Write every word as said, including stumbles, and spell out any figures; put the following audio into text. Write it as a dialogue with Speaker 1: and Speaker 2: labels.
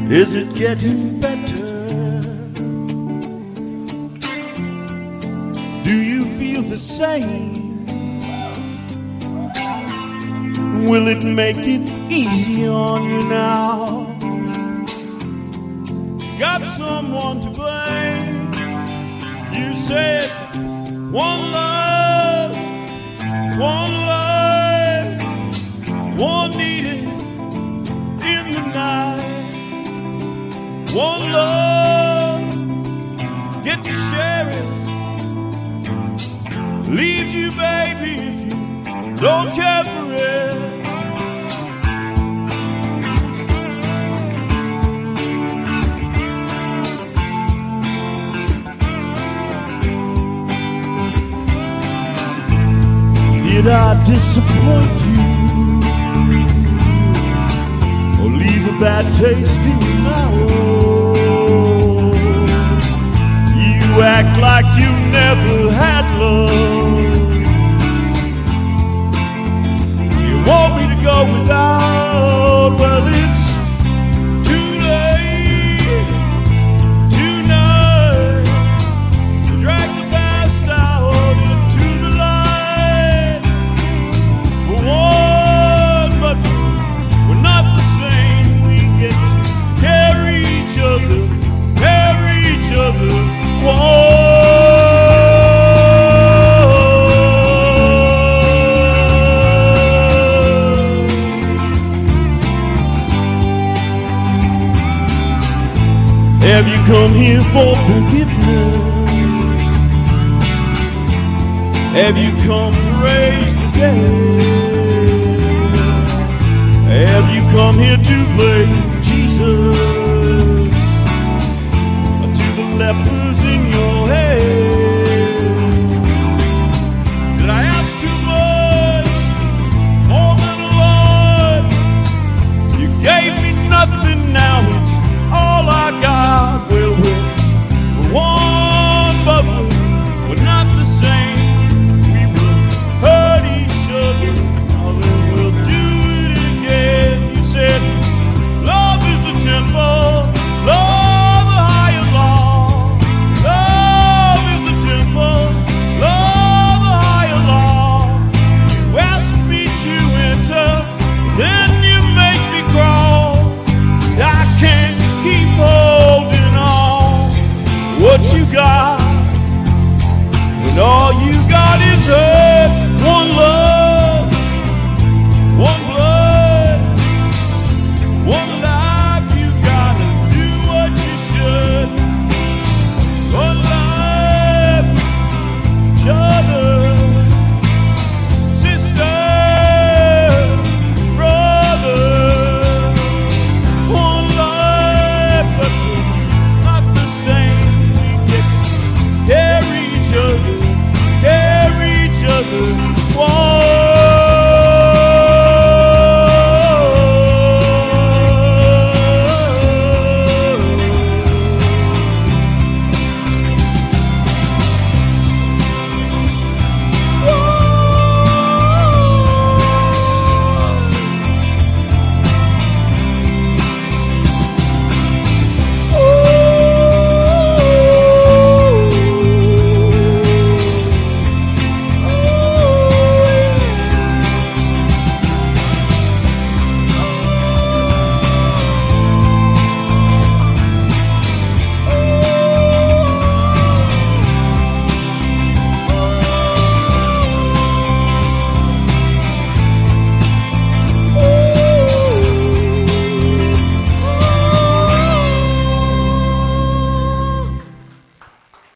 Speaker 1: Is it getting better? Do you feel the same? Will it make it easy on you now? Got someone to blame. You said one love, one life, one needed in the night. One love, get to share it. Leave you, baby, if you don't care for it. Did I disappoint you or leave a bad taste in your mouth? You act like you never had love. You want me to go without? Well, it's too late tonight to drag the past out into the light. We're one, but we're not the same. We get to carry each other, carry each other. Whoa. Have you come here for forgiveness? Have you come to raise the dead? Have you come here to play Jesus?